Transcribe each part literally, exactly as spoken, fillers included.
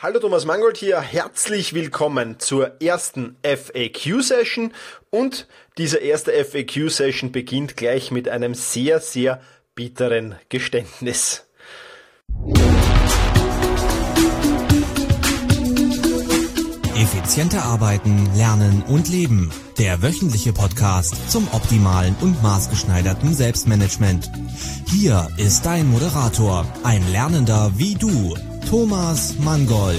Hallo, Thomas Mangold hier, herzlich willkommen zur ersten F A Q-Session und diese erste F A Q-Session beginnt gleich mit einem sehr, sehr bitteren Geständnis. Effizienter arbeiten, lernen und leben. Der wöchentliche Podcast zum optimalen und maßgeschneiderten Selbstmanagement. Hier ist dein Moderator, ein Lernender wie du, Thomas Mangold.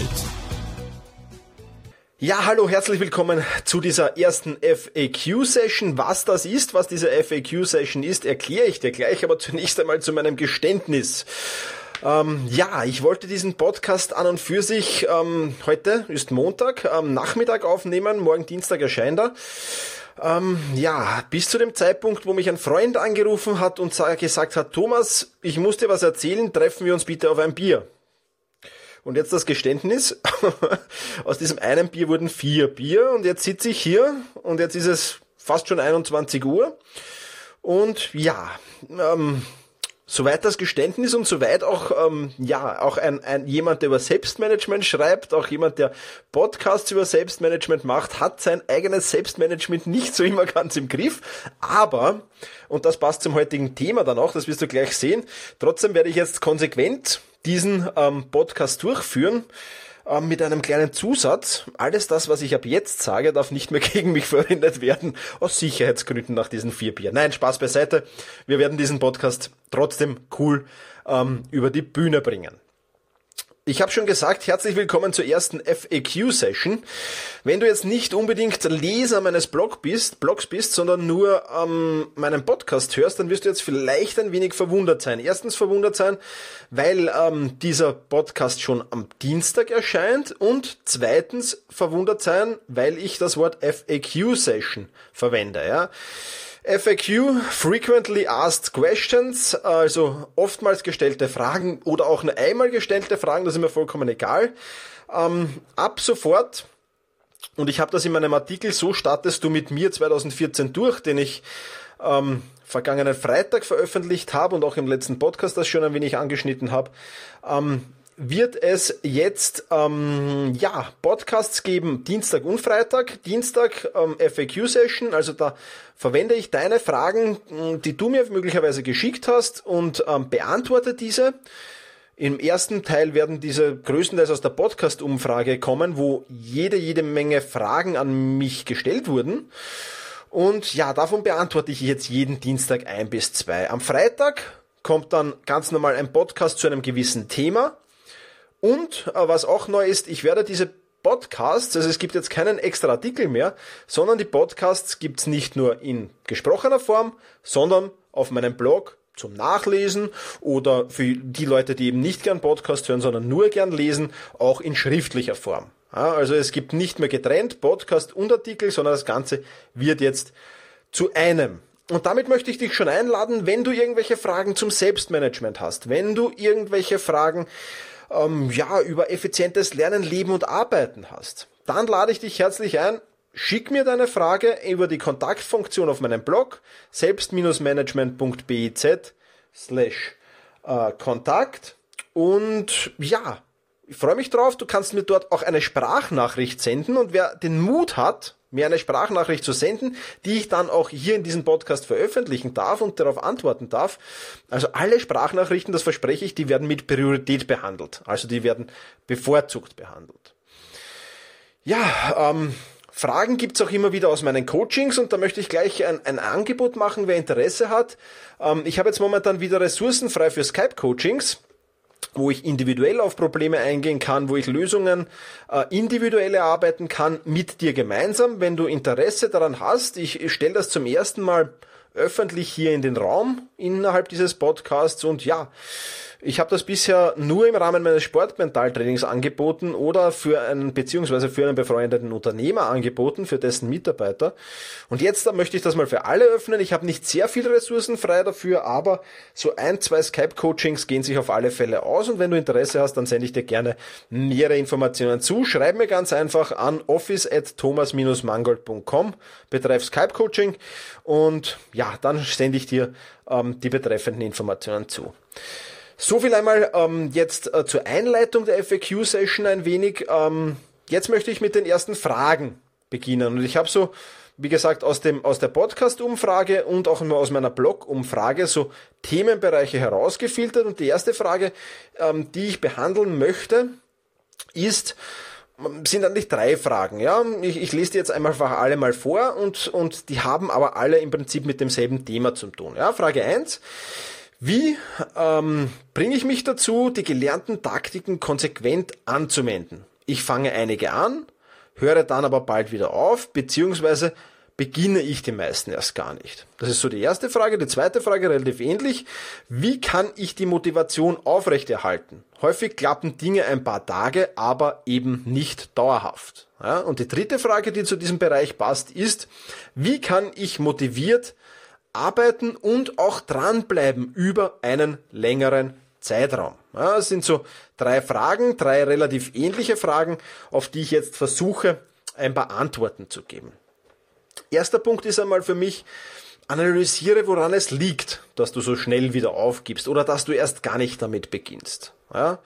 Ja, hallo, herzlich willkommen zu dieser ersten F A Q-Session. Was das ist, was diese F A Q-Session ist, erkläre ich dir gleich, aber zunächst einmal zu meinem Geständnis. Ähm, ja, ich wollte diesen Podcast an und für sich, ähm, heute ist Montag, am Nachmittag aufnehmen, morgen Dienstag erscheint er. Ähm, ja, bis zu dem Zeitpunkt, wo mich ein Freund angerufen hat und gesagt hat, Thomas, ich muss dir was erzählen, treffen wir uns bitte auf ein Bier. Und jetzt das Geständnis, aus diesem einen Bier wurden vier Bier und jetzt sitze ich hier und jetzt ist es fast schon einundzwanzig Uhr und ja, ähm, soweit das Geständnis und soweit auch, ähm, ja, auch ein, ein jemand, der über Selbstmanagement schreibt, auch jemand, der Podcasts über Selbstmanagement macht, hat sein eigenes Selbstmanagement nicht so immer ganz im Griff, aber, und das passt zum heutigen Thema dann auch, das wirst du gleich sehen, trotzdem werde ich jetzt konsequent diesen ähm, Podcast durchführen, ähm, mit einem kleinen Zusatz. Alles das, was ich ab jetzt sage, darf nicht mehr gegen mich verwendet werden, aus Sicherheitsgründen nach diesen vier Bier. Nein, Spaß beiseite. Wir werden diesen Podcast trotzdem cool ähm, über die Bühne bringen. Ich habe schon gesagt, herzlich willkommen zur ersten F A Q-Session. Wenn du jetzt nicht unbedingt Leser meines Blog bist, Blogs bist, sondern nur ähm, meinen Podcast hörst, dann wirst du jetzt vielleicht ein wenig verwundert sein. Erstens verwundert sein, weil ähm, dieser Podcast schon am Dienstag erscheint und zweitens verwundert sein, weil ich das Wort F A Q-Session verwende, ja. F A Q, Frequently Asked Questions, also oftmals gestellte Fragen oder auch nur einmal gestellte Fragen, das ist mir vollkommen egal. Ähm, ab sofort, und ich habe das in meinem Artikel So startest du mit mir zwanzig vierzehn durch, den ich ähm, vergangenen Freitag veröffentlicht habe und auch im letzten Podcast das schon ein wenig angeschnitten habe, ähm, wird es jetzt ähm, ja Podcasts geben, Dienstag und Freitag. Dienstag ähm, F A Q-Session, also da verwende ich deine Fragen, die du mir möglicherweise geschickt hast und ähm, beantworte diese. Im ersten Teil werden diese größtenteils aus der Podcast-Umfrage kommen, wo jede, jede Menge Fragen an mich gestellt wurden. Und ja, davon beantworte ich jetzt jeden Dienstag ein bis zwei. Am Freitag kommt dann ganz normal ein Podcast zu einem gewissen Thema. Und äh, was auch neu ist, ich werde diese Podcasts, also es gibt jetzt keinen extra Artikel mehr, sondern die Podcasts gibt's nicht nur in gesprochener Form, sondern auf meinem Blog zum Nachlesen oder für die Leute, die eben nicht gern Podcast hören, sondern nur gern lesen, auch in schriftlicher Form. Ja, also es gibt nicht mehr getrennt Podcast und Artikel, sondern das Ganze wird jetzt zu einem. Und damit möchte ich dich schon einladen, wenn du irgendwelche Fragen zum Selbstmanagement hast, wenn du irgendwelche Fragen ähm, ja über effizientes Lernen, Leben und Arbeiten hast, dann lade ich dich herzlich ein, schick mir deine Frage über die Kontaktfunktion auf meinem Blog selbst-management.biz slash Kontakt und ja, ich freue mich drauf, du kannst mir dort auch eine Sprachnachricht senden und wer den Mut hat, mir eine Sprachnachricht zu senden, die ich dann auch hier in diesem Podcast veröffentlichen darf und darauf antworten darf. Also alle Sprachnachrichten, das verspreche ich, die werden mit Priorität behandelt. Also die werden bevorzugt behandelt. Ja, ähm, Fragen gibt's auch immer wieder aus meinen Coachings und da möchte ich gleich ein, ein Angebot machen, wer Interesse hat. Ähm, ich habe jetzt momentan wieder Ressourcen frei für Skype-Coachings, wo ich individuell auf Probleme eingehen kann, wo ich Lösungen äh, individuell erarbeiten kann mit dir gemeinsam. Wenn du Interesse daran hast, ich, ich stelle das zum ersten Mal öffentlich hier in den Raum innerhalb dieses Podcasts und ja, ich habe das bisher nur im Rahmen meines Sportmentaltrainings angeboten oder für einen beziehungsweise für einen befreundeten Unternehmer angeboten, für dessen Mitarbeiter. Und jetzt da möchte ich das mal für alle öffnen. Ich habe nicht sehr viele Ressourcen frei dafür, aber so ein, zwei Skype-Coachings gehen sich auf alle Fälle aus. Und wenn du Interesse hast, dann sende ich dir gerne nähere Informationen zu. Schreib mir ganz einfach an office at thomas dash mangold punkt com betreff Skype-Coaching und ja, dann sende ich dir ähm, die betreffenden Informationen zu. So viel einmal ähm, jetzt äh, zur Einleitung der F A Q-Session ein wenig. Ähm, jetzt möchte ich mit den ersten Fragen beginnen. Und ich habe so, wie gesagt, aus dem aus der Podcast-Umfrage und auch aus meiner Blog-Umfrage so Themenbereiche herausgefiltert. Und die erste Frage, ähm, die ich behandeln möchte, ist, sind eigentlich drei Fragen. Ja, ich, ich lese die jetzt einmal alle mal vor und, und die haben aber alle im Prinzip mit demselben Thema zu tun. Ja, Frage eins. Wie ähm, bringe ich mich dazu, die gelernten Taktiken konsequent anzuwenden? Ich fange einige an, höre dann aber bald wieder auf, beziehungsweise beginne ich die meisten erst gar nicht. Das ist so die erste Frage. Die zweite Frage relativ ähnlich. Wie kann ich die Motivation aufrechterhalten? Häufig klappen Dinge ein paar Tage, aber eben nicht dauerhaft. Ja, und die dritte Frage, die zu diesem Bereich passt, ist, wie kann ich motiviert arbeiten und auch dranbleiben über einen längeren Zeitraum? Ja, das sind so drei Fragen, drei relativ ähnliche Fragen, auf die ich jetzt versuche, ein paar Antworten zu geben. Erster Punkt ist einmal für mich, analysiere, woran es liegt, dass du so schnell wieder aufgibst oder dass du erst gar nicht damit beginnst. Ja?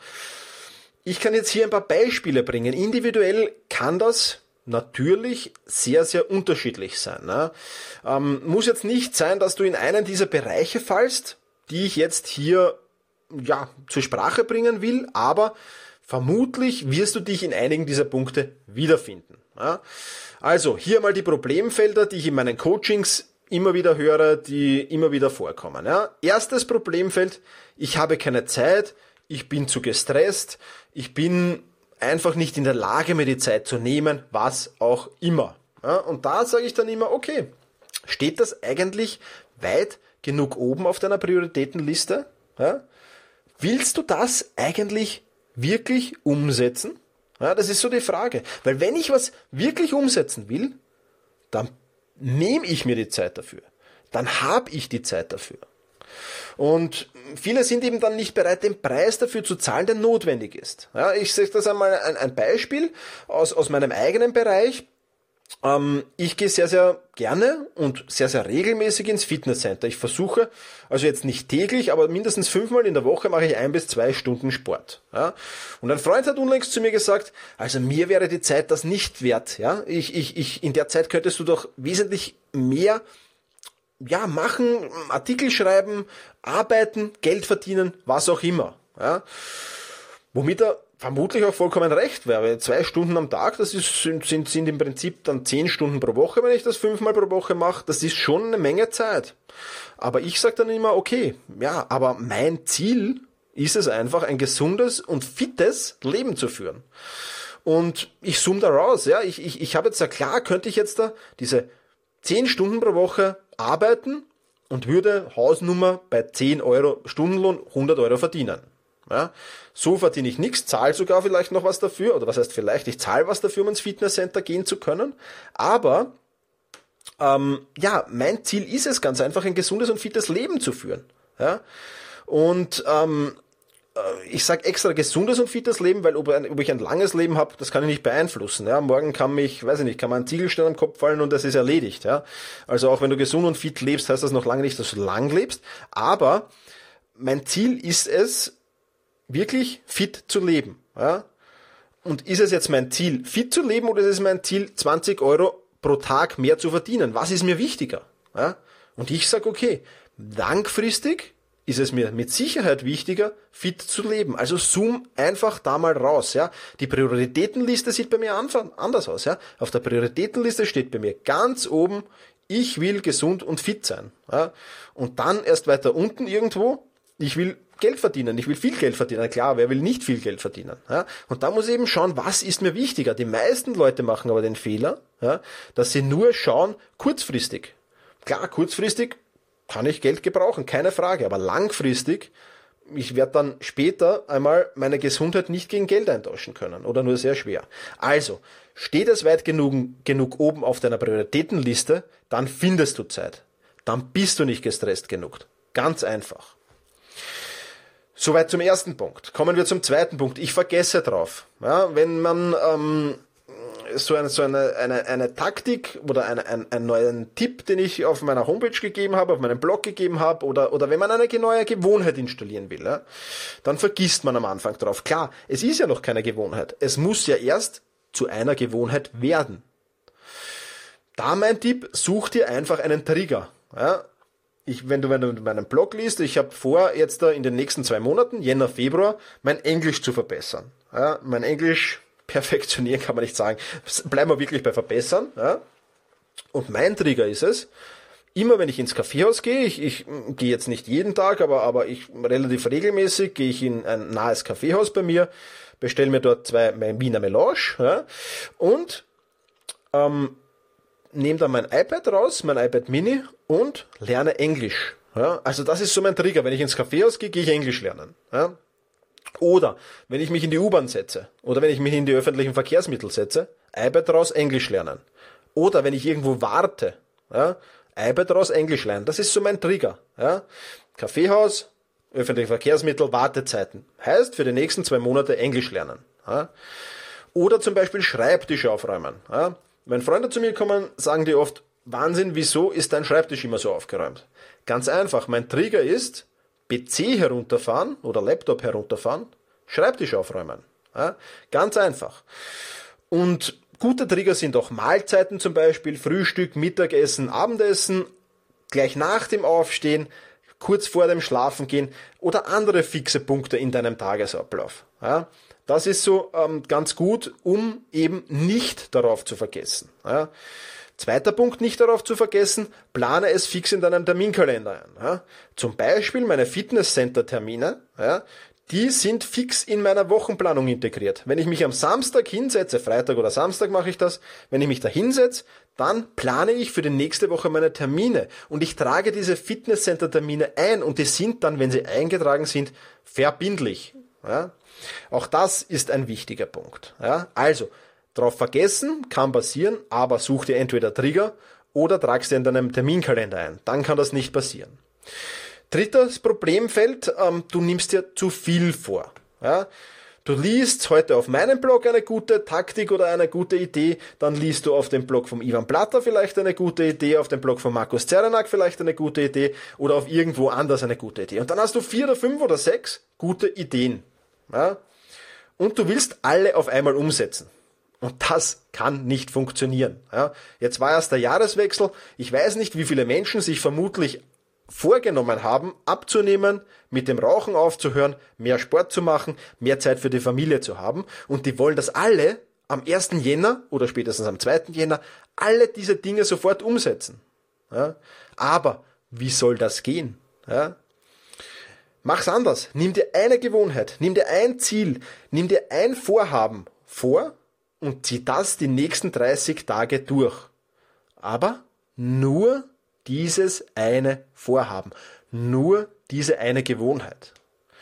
Ich kann jetzt hier ein paar Beispiele bringen. Individuell kann das natürlich sehr, sehr unterschiedlich sein. Ne? Ähm, muss jetzt nicht sein, dass du in einen dieser Bereiche fallst, die ich jetzt hier ja, zur Sprache bringen will, aber vermutlich wirst du dich in einigen dieser Punkte wiederfinden. Ja? Also hier mal die Problemfelder, die ich in meinen Coachings immer wieder höre, die immer wieder vorkommen. Ja? Erstes Problemfeld, ich habe keine Zeit, ich bin zu gestresst, ich bin einfach nicht in der Lage, mir die Zeit zu nehmen, was auch immer. Ja? Und da sage ich dann immer, okay, steht das eigentlich weit genug oben auf deiner Prioritätenliste? Ja? Willst du das eigentlich wirklich umsetzen? Ja, das ist so die Frage. Weil wenn ich was wirklich umsetzen will, dann nehme ich mir die Zeit dafür. Dann habe ich die Zeit dafür. Und viele sind eben dann nicht bereit, den Preis dafür zu zahlen, der notwendig ist. Ja, ich sage das einmal ein, ein Beispiel aus, aus meinem eigenen Bereich. Ähm, ich gehe sehr, sehr gerne und sehr, sehr regelmäßig ins Fitnesscenter. Ich versuche, also jetzt nicht täglich, aber mindestens fünfmal in der Woche mache ich ein bis zwei Stunden Sport. Ja? Und ein Freund hat unlängst zu mir gesagt, also mir wäre die Zeit das nicht wert. Ja? Ich, ich, ich, in der Zeit könntest du doch wesentlich mehr ja, machen, Artikel schreiben, arbeiten, Geld verdienen, was auch immer. Ja? Womit er vermutlich auch vollkommen recht wäre. Zwei Stunden am Tag, das ist, sind, sind, sind im Prinzip dann zehn Stunden pro Woche, wenn ich das fünfmal pro Woche mache. Das ist schon eine Menge Zeit. Aber ich sage dann immer, okay, ja, aber mein Ziel ist es einfach, ein gesundes und fittes Leben zu führen. Und ich zoome da raus. Ja, ich, ich, ich habe jetzt ja klar, könnte ich jetzt da diese zehn Stunden pro Woche arbeiten und würde Hausnummer bei zehn Euro Stundenlohn hundert Euro verdienen. Ja, so verdiene ich nichts, zahle sogar vielleicht noch was dafür, oder was heißt vielleicht, ich zahle was dafür, um ins Fitnesscenter gehen zu können, aber ähm, ja, mein Ziel ist es ganz einfach, ein gesundes und fittes Leben zu führen. Ja? Und ähm, ich sage extra gesundes und fittes Leben, weil ob, ein, ob ich ein langes Leben habe, das kann ich nicht beeinflussen. Ja? Morgen kann mich, weiß ich nicht, kann mir ein Ziegelstein am Kopf fallen und das ist erledigt. Ja? Also auch wenn du gesund und fit lebst, heißt das noch lange nicht, dass du lang lebst, aber mein Ziel ist es, wirklich fit zu leben. Ja? Und ist es jetzt mein Ziel, fit zu leben, oder ist es mein Ziel, zwanzig Euro pro Tag mehr zu verdienen? Was ist mir wichtiger? Ja? Und ich sage, okay, langfristig ist es mir mit Sicherheit wichtiger, fit zu leben. Also zoom einfach da mal raus. Ja? Die Prioritätenliste sieht bei mir anders aus. Ja? Auf der Prioritätenliste steht bei mir ganz oben, ich will gesund und fit sein. Ja? Und dann erst weiter unten irgendwo, ich will Geld verdienen, ich will viel Geld verdienen. Klar, wer will nicht viel Geld verdienen? Ja? Und da muss ich eben schauen, was ist mir wichtiger. Die meisten Leute machen aber den Fehler, ja, dass sie nur schauen, kurzfristig. Klar, kurzfristig kann ich Geld gebrauchen, keine Frage, aber langfristig, ich werde dann später einmal meine Gesundheit nicht gegen Geld eintauschen können oder nur sehr schwer. Also, steht es weit genug, genug oben auf deiner Prioritätenliste, dann findest du Zeit. Dann bist du nicht gestresst genug. Ganz einfach. Soweit zum ersten Punkt. Kommen wir zum zweiten Punkt. Ich vergesse drauf. Ja, wenn man ähm, so eine, so eine, eine, eine Taktik oder eine, ein, einen neuen Tipp, den ich auf meiner Homepage gegeben habe, auf meinem Blog gegeben habe, oder, oder wenn man eine neue Gewohnheit installieren will, ja, dann vergisst man am Anfang drauf. Klar, es ist ja noch keine Gewohnheit. Es muss ja erst zu einer Gewohnheit werden. Da mein Tipp, such dir einfach einen Trigger. Ja. Ich, wenn du, wenn du meinen Blog liest, ich habe vor, jetzt da in den nächsten zwei Monaten, Jänner, Februar, mein Englisch zu verbessern. Ja, mein Englisch perfektionieren kann man nicht sagen. Bleiben wir wirklich bei verbessern. Ja. Und mein Trigger ist es, immer wenn ich ins Kaffeehaus gehe, ich, ich gehe jetzt nicht jeden Tag, aber, aber ich relativ regelmäßig, gehe ich in ein nahes Kaffeehaus bei mir, bestelle mir dort zwei mein Wiener Melange, ja, und ähm, nehme dann mein iPad raus, mein iPad Mini, und lerne Englisch. Ja, also das ist so mein Trigger. Wenn ich ins Kaffeehaus gehe, gehe ich Englisch lernen. Ja. Oder wenn ich mich in die U-Bahn setze oder wenn ich mich in die öffentlichen Verkehrsmittel setze, iPad raus, Englisch lernen. Oder wenn ich irgendwo warte, ja, iPad raus, Englisch lernen. Das ist so mein Trigger. Ja. Kaffeehaus, öffentliche Verkehrsmittel, Wartezeiten. Heißt für die nächsten zwei Monate Englisch lernen. Ja. Oder zum Beispiel Schreibtisch aufräumen. Ja. Wenn Freunde zu mir kommen, sagen die oft, Wahnsinn, wieso ist dein Schreibtisch immer so aufgeräumt? Ganz einfach, mein Trigger ist, P C herunterfahren oder Laptop herunterfahren, Schreibtisch aufräumen. Ja, ganz einfach. Und gute Trigger sind auch Mahlzeiten zum Beispiel, Frühstück, Mittagessen, Abendessen, gleich nach dem Aufstehen, kurz vor dem Schlafengehen oder andere fixe Punkte in deinem Tagesablauf. Ja, das ist so ähm, ganz gut, um eben nicht darauf zu vergessen. Ja. Zweiter Punkt, nicht darauf zu vergessen, plane es fix in deinem Terminkalender ein. Ja. Zum Beispiel meine Fitnesscenter-Termine, ja, die sind fix in meiner Wochenplanung integriert. Wenn ich mich am Samstag hinsetze, Freitag oder Samstag mache ich das, wenn ich mich da hinsetze, dann plane ich für die nächste Woche meine Termine und ich trage diese Fitnesscenter-Termine ein und die sind dann, wenn sie eingetragen sind, verbindlich. Ja. Auch das ist ein wichtiger Punkt. Ja. Also, drauf vergessen kann passieren, aber such dir entweder Trigger oder tragst dir in deinem Terminkalender ein. Dann kann das nicht passieren. Drittes Problemfeld, ähm, du nimmst dir zu viel vor. Ja? Du liest heute auf meinem Blog eine gute Taktik oder eine gute Idee, dann liest du auf dem Blog vom Ivan Platter vielleicht eine gute Idee, auf dem Blog von Markus Zerenak vielleicht eine gute Idee oder auf irgendwo anders eine gute Idee. Und dann hast du vier oder fünf oder sechs gute Ideen. Ja? Und du willst alle auf einmal umsetzen. Und das kann nicht funktionieren. Ja, jetzt war erst der Jahreswechsel. Ich weiß nicht, wie viele Menschen sich vermutlich vorgenommen haben, abzunehmen, mit dem Rauchen aufzuhören, mehr Sport zu machen, mehr Zeit für die Familie zu haben. Und die wollen das alle am ersten Jänner oder spätestens am zweiten Jänner alle diese Dinge sofort umsetzen. Ja, aber wie soll das gehen? Ja, mach's anders. Nimm dir eine Gewohnheit, nimm dir ein Ziel, nimm dir ein Vorhaben vor, und zieh das die nächsten dreißig Tage durch. Aber nur dieses eine Vorhaben. Nur diese eine Gewohnheit.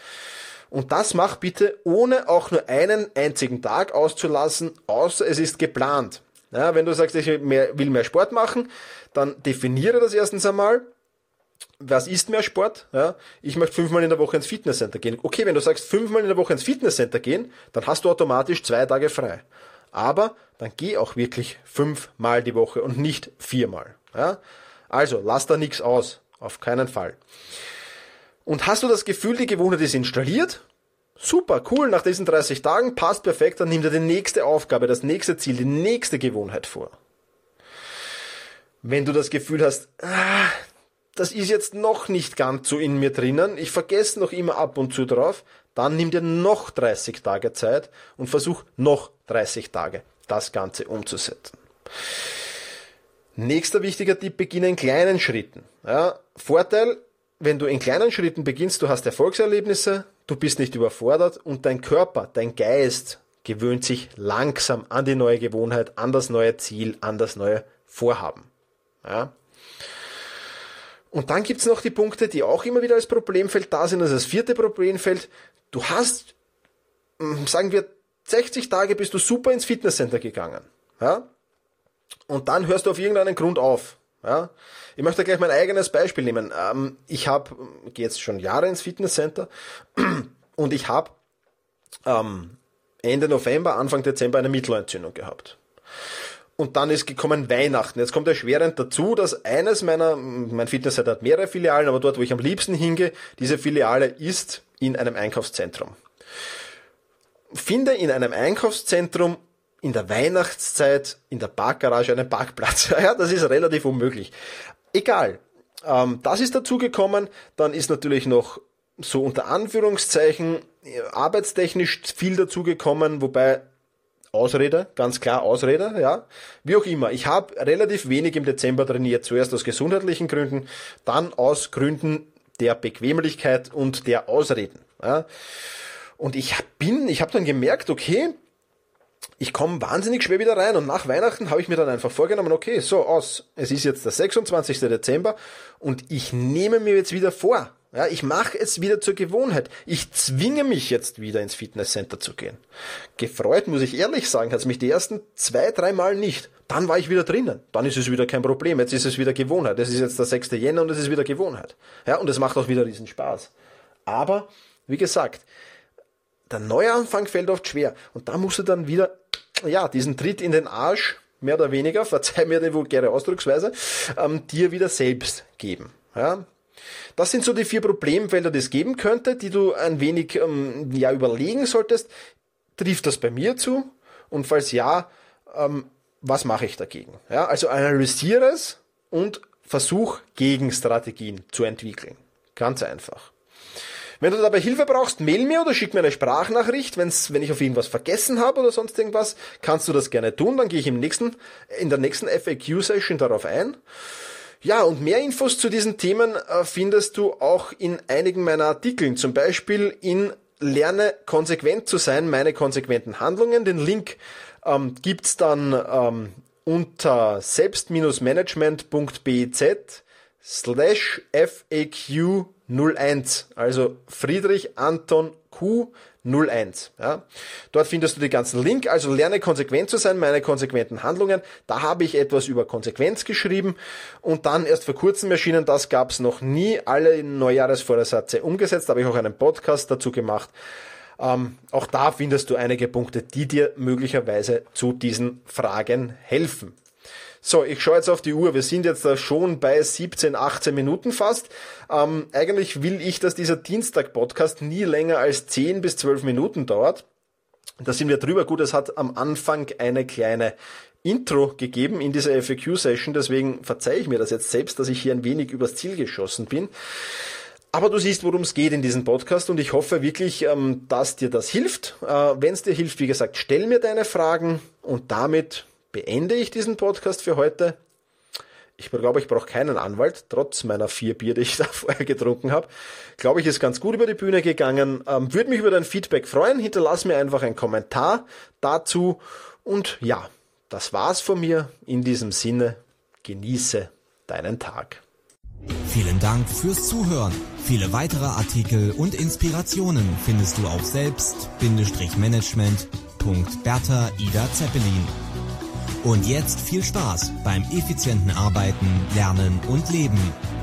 Und das mach bitte, ohne auch nur einen einzigen Tag auszulassen, außer es ist geplant. Ja, wenn du sagst, ich will mehr, will mehr Sport machen, dann definiere das erstens einmal. Was ist mehr Sport? Ja, ich möchte fünfmal in der Woche ins Fitnesscenter gehen. Okay, wenn du sagst, fünfmal in der Woche ins Fitnesscenter gehen, dann hast du automatisch zwei Tage frei. Aber dann geh auch wirklich fünfmal die Woche und nicht viermal. Ja? Also lass da nichts aus, auf keinen Fall. Und hast du das Gefühl, die Gewohnheit ist installiert? Super, cool, nach diesen dreißig Tagen passt perfekt, dann nimm dir die nächste Aufgabe, das nächste Ziel, die nächste Gewohnheit vor. Wenn du das Gefühl hast, ah, das ist jetzt noch nicht ganz so in mir drinnen, ich vergesse noch immer ab und zu drauf, dann nimm dir noch dreißig Tage Zeit und versuch noch dreißig Tage das Ganze umzusetzen. Nächster wichtiger Tipp, beginne in kleinen Schritten. Ja, Vorteil, wenn du in kleinen Schritten beginnst, du hast Erfolgserlebnisse, du bist nicht überfordert und dein Körper, dein Geist gewöhnt sich langsam an die neue Gewohnheit, an das neue Ziel, an das neue Vorhaben. Ja. Und dann gibt's noch die Punkte, die auch immer wieder als Problemfeld da sind. Also das vierte Problemfeld, du hast, sagen wir, sechzig Tage bist du super ins Fitnesscenter gegangen. Ja? Und dann hörst du auf irgendeinen Grund auf. Ja? Ich möchte gleich mein eigenes Beispiel nehmen. Ich habe, gehe jetzt schon Jahre ins Fitnesscenter und ich habe ähm, Ende November, Anfang Dezember eine Mittelohrentzündung gehabt. Und dann ist gekommen Weihnachten. Jetzt kommt erschwerend dazu, dass eines meiner, mein Fitnesscenter hat mehrere Filialen, aber dort, wo ich am liebsten hingehe, diese Filiale ist in einem Einkaufszentrum. Finde in einem Einkaufszentrum in der Weihnachtszeit in der Parkgarage einen Parkplatz. Ja, das ist relativ unmöglich. Egal. Ähm, das ist dazu gekommen. Dann ist natürlich noch so unter Anführungszeichen arbeitstechnisch viel dazu gekommen, wobei Ausrede, ganz klar Ausrede, ja. Wie auch immer. Ich habe relativ wenig im Dezember trainiert. Zuerst aus gesundheitlichen Gründen, dann aus Gründen der Bequemlichkeit und der Ausreden. Ja. Und ich bin, ich habe dann gemerkt, okay, ich komme wahnsinnig schwer wieder rein. Und nach Weihnachten habe ich mir dann einfach vorgenommen, okay, so aus, es ist jetzt der sechsundzwanzigster Dezember und ich nehme mir jetzt wieder vor, ja, ich mache es wieder zur Gewohnheit. Ich zwinge mich jetzt wieder ins Fitnesscenter zu gehen. Gefreut, muss ich ehrlich sagen, hat es mich die ersten zwei, drei Mal nicht. Dann war ich wieder drinnen. Dann ist es wieder kein Problem. Jetzt ist es wieder Gewohnheit. Es ist jetzt der sechster Jänner und es ist wieder Gewohnheit. Ja, und es macht auch wieder riesen Spaß. Aber, wie gesagt, der Neuanfang fällt oft schwer. Und da musst du dann wieder, ja, diesen Tritt in den Arsch, mehr oder weniger, verzeih mir die vulgäre Ausdrucksweise, ähm, dir wieder selbst geben. Ja. Das sind so die vier Problemfelder, die es geben könnte, die du ein wenig ähm, ja, überlegen solltest. Trifft das bei mir zu? Und falls ja, ähm, was mache ich dagegen? Ja, also analysiere es und versuch Gegenstrategien zu entwickeln. Ganz einfach. Wenn du dabei Hilfe brauchst, mail mir oder schick mir eine Sprachnachricht. Wenn's, wenn ich auf irgendwas vergessen habe oder sonst irgendwas, kannst du das gerne tun. Dann gehe ich im nächsten, in der nächsten F A Q-Session darauf ein. Ja, und mehr Infos zu diesen Themen äh, findest du auch in einigen meiner Artikeln, zum Beispiel in Lerne konsequent zu sein, meine konsequenten Handlungen. Den Link ähm, gibt's dann ähm, unter selbst-management.bez slash FAQ null eins, also Friedrich Anton Q null eins. Ja. Dort findest du die ganzen Link, also lerne konsequent zu sein, meine konsequenten Handlungen. Da habe ich etwas über Konsequenz geschrieben und dann erst vor kurzem erschienen, das gab es noch nie, alle Neujahresvorsätze umgesetzt, da habe ich auch einen Podcast dazu gemacht. Ähm, auch da findest du einige Punkte, die dir möglicherweise zu diesen Fragen helfen. So, ich schaue jetzt auf die Uhr. Wir sind jetzt da schon bei siebzehn, achtzehn Minuten fast. Ähm, eigentlich will ich, dass dieser Dienstag-Podcast nie länger als zehn bis zwölf Minuten dauert. Da sind wir drüber. Gut, es hat am Anfang eine kleine Intro gegeben in dieser F A Q-Session. Deswegen verzeihe ich mir das jetzt selbst, dass ich hier ein wenig übers Ziel geschossen bin. Aber du siehst, worum es geht in diesem Podcast und ich hoffe wirklich, ähm, dass dir das hilft. Äh, wenn es dir hilft, wie gesagt, stell mir deine Fragen und damit beende ich diesen Podcast für heute. Ich glaube, ich brauche keinen Anwalt, trotz meiner vier Bier, die ich da vorher getrunken habe. Glaube ich, ist ganz gut über die Bühne gegangen. Ähm, würde mich über dein Feedback freuen. Hinterlass mir einfach einen Kommentar dazu. Und ja, das war's von mir. In diesem Sinne, genieße deinen Tag. Vielen Dank fürs Zuhören. Viele weitere Artikel und Inspirationen findest du auf selbst-management punkt bertha ida zeppelin. Und jetzt viel Spaß beim effizienten Arbeiten, Lernen und Leben.